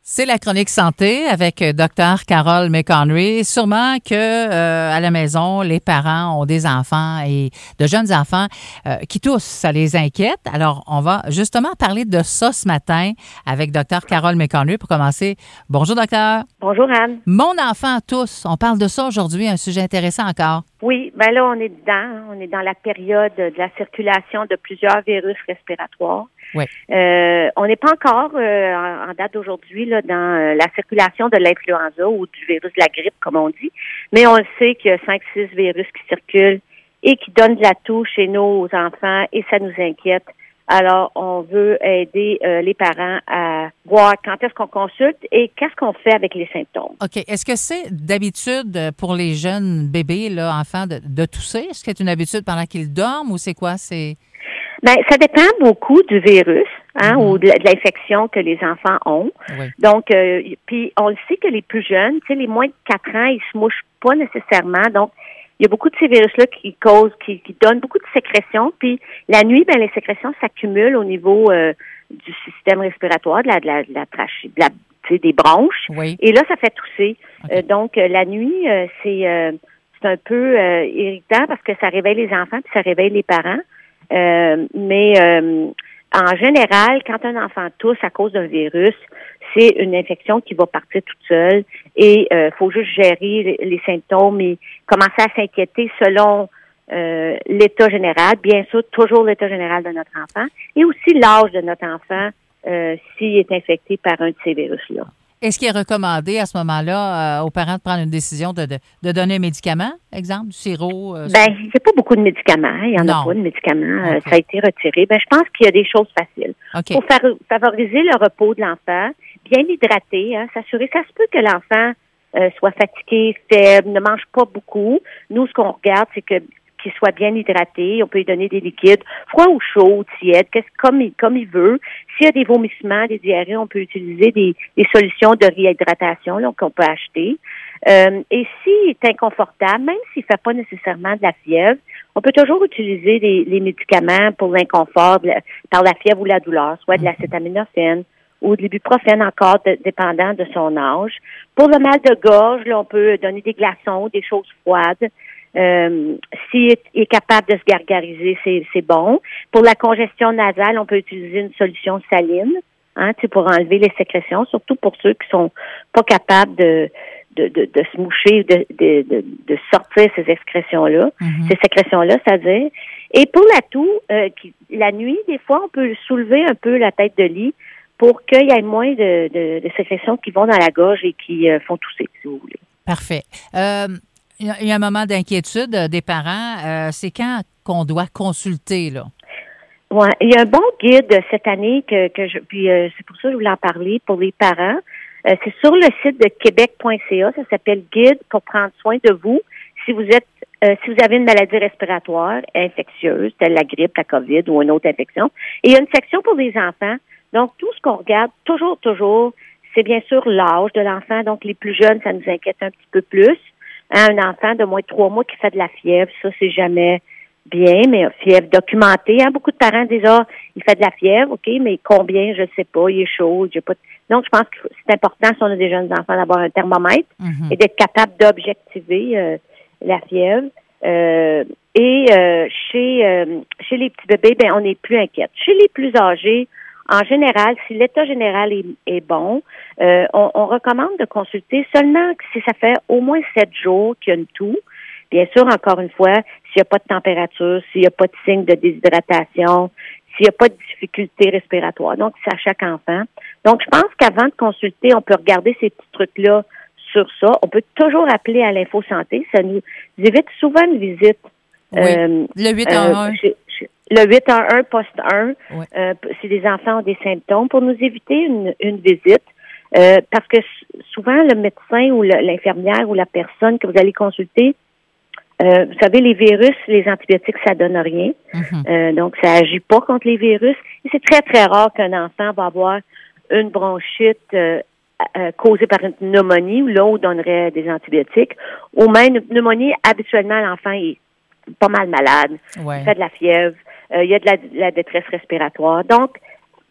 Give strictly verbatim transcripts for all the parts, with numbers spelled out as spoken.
C'est la chronique santé avec Dr Carol McHenry. Sûrement que euh, à la maison, les parents ont des enfants et de jeunes enfants euh, qui toussent, ça les inquiète. Alors, on va justement parler de ça ce matin avec Dr Carol McHenry pour commencer. Bonjour, docteur. Bonjour, Anne. Mon enfant tousse. On parle de ça aujourd'hui, un sujet intéressant encore. Oui, ben là, on est dedans. On est dans la période de la circulation de plusieurs virus respiratoires. Oui. Euh, on n'est pas encore, euh, en, en date d'aujourd'hui, là, dans euh, la circulation de l'influenza ou du virus de la grippe, comme on dit, mais on le sait qu'il y a cinq six virus qui circulent et qui donnent de la toux chez nos enfants et ça nous inquiète. Alors, on veut aider euh, les parents à voir quand est-ce qu'on consulte et qu'est-ce qu'on fait avec les symptômes. OK. Est-ce que c'est d'habitude pour les jeunes bébés, là, enfants, de, de tousser? Est-ce que c'est une habitude pendant qu'ils dorment ou c'est quoi? C'est... Ben, ça dépend beaucoup du virus, hein, Mm-hmm. ou de, de l'infection que les enfants ont. Oui. Donc, euh, puis on le sait que les plus jeunes, tu sais, les moins de quatre ans, ils se mouchent pas nécessairement. Donc, il y a beaucoup de ces virus-là qui causent, qui, qui donnent beaucoup de sécrétions. Puis la nuit, ben les sécrétions s'accumulent au niveau euh, du système respiratoire, de la, de la, de la trachée, de la, tu sais, des bronches. Oui. Et là, ça fait tousser. Okay. Euh, donc, euh, la nuit, euh, c'est euh, c'est un peu euh, irritant parce que ça réveille les enfants puis ça réveille les parents. Euh, mais euh, en général, quand un enfant tousse à cause d'un virus, c'est une infection qui va partir toute seule et il euh, faut juste gérer les, les symptômes et commencer à s'inquiéter selon euh, l'état général, bien sûr, toujours l'état général de notre enfant et aussi l'âge de notre enfant euh, s'il est infecté par un de ces virus-là. Est-ce qu'il est recommandé à ce moment-là euh, aux parents de prendre une décision de, de, de donner un médicament, exemple, du sirop? Euh, ben, il n'y a pas beaucoup de médicaments. Il n'y en non. a pas de médicaments. Okay. Euh, ça a été retiré. Ben, je pense qu'il y a des choses faciles. Okay. Pour faire, favoriser le repos de l'enfant, bien l'hydrater, hein, s'assurer. Ça se peut que l'enfant euh, soit fatigué, faible, ne mange pas beaucoup. Nous, ce qu'on regarde, c'est que qu'il soit bien hydraté. On peut lui donner des liquides, froid ou chaud, tiède, comme il, comme il veut. S'il y a des vomissements, des diarrhées, on peut utiliser des, des solutions de réhydratation là, qu'on peut acheter. Euh, et s'il est inconfortable, même s'il ne fait pas nécessairement de la fièvre, on peut toujours utiliser des, les médicaments pour l'inconfort la, par la fièvre ou la douleur, soit de l'acétaminophène ou de l'ibuprofène encore, de, dépendant de son âge. Pour le mal de gorge, là, on peut donner des glaçons, des choses froides. Euh, s'il est, est capable de se gargariser, c'est, c'est bon. Pour la congestion nasale, on peut utiliser une solution saline, hein, tu sais, pour enlever les sécrétions, surtout pour ceux qui sont pas capables de de, de, de se moucher, de, de, de, de sortir ces excrétions-là, mm-hmm. ces sécrétions-là, c'est-à-dire. Et pour la toux, euh, qui, la nuit, des fois, on peut soulever un peu la tête de lit pour qu'il y ait moins de, de, de sécrétions qui vont dans la gorge et qui euh, font tousser, si vous voulez. Parfait. Euh, il y a un moment d'inquiétude des parents. Euh, c'est quand qu'on doit consulter, là? Ouais, il y a un bon guide cette année que, que je, puis euh, c'est pour ça que je voulais en parler pour les parents. Euh, c'est sur le site de québec point c a. Ça s'appelle Guide pour prendre soin de vous si vous êtes, euh, si vous avez une maladie respiratoire infectieuse, telle la grippe, la COVID ou une autre infection. Et il y a une section pour les enfants. Donc tout ce qu'on regarde, toujours, toujours, c'est bien sûr l'âge de l'enfant. Donc les plus jeunes, ça nous inquiète un petit peu plus. Hein, un enfant de moins de trois mois qui fait de la fièvre, ça c'est jamais bien, mais fièvre documentée. Hein? Beaucoup de parents disent, ah, il fait de la fièvre, OK, mais combien, je ne sais pas, il est chaud, j'ai pas. Donc, je pense que c'est important, si on a des jeunes enfants, d'avoir un thermomètre mm-hmm. et d'être capable d'objectiver euh, la fièvre. Euh, et euh, chez euh, chez les petits bébés, ben on est plus inquiète. Chez les plus âgés, en général, si l'état général est, est bon, euh, on, on recommande de consulter seulement si ça fait au moins sept jours qu'il y a une toux. Bien sûr, encore une fois, s'il n'y a pas de température, s'il n'y a pas de signe de déshydratation, s'il n'y a pas de difficulté respiratoire. Donc, c'est à chaque enfant. Donc, je pense qu'avant de consulter, on peut regarder ces petits trucs-là sur ça. On peut toujours appeler à l'Info Santé. Ça nous évite souvent une visite. Oui, euh, le huit un un. Euh, chez, chez, le huit un un, poste un, oui. euh, si les enfants ont des symptômes, pour nous éviter une, une visite. Euh, parce que souvent, le médecin ou le, l'infirmière ou la personne que vous allez consulter, Euh, vous savez, les virus, les antibiotiques, ça donne rien. Mm-hmm. Euh, donc, ça agit pas contre les virus. Et c'est très, très rare qu'un enfant va avoir une bronchite euh, euh, causée par une pneumonie, où là, on donnerait des antibiotiques. Ou même une pneumonie, habituellement, l'enfant est pas mal malade. Ouais. Il fait de la fièvre. Euh, il y a de la, de la détresse respiratoire. Donc,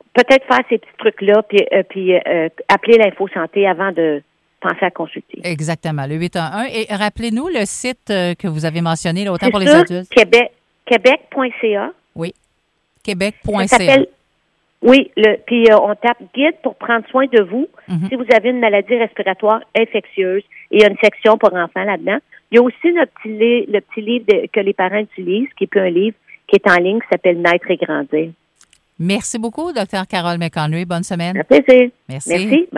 peut-être faire ces petits trucs-là, puis, euh, puis euh, appeler l'Info Santé avant de penser à consulter. Exactement, le huit un un. Et rappelez-nous le site euh, que vous avez mentionné, là, autant C'est pour les sur adultes. Québec, québec point c a. Oui, québec point Ça c a. s'appelle, oui, le, puis euh, on tape guide pour prendre soin de vous Mm-hmm. si vous avez une maladie respiratoire infectieuse. Et il y a une section pour enfants là-dedans. Il y a aussi notre petit li- le petit livre de- que les parents utilisent, qui est plus un livre, qui est en ligne, qui s'appelle Naître et grandir. Merci beaucoup, docteur Carole McHenry. Bonne semaine. Un plaisir. Merci. Merci.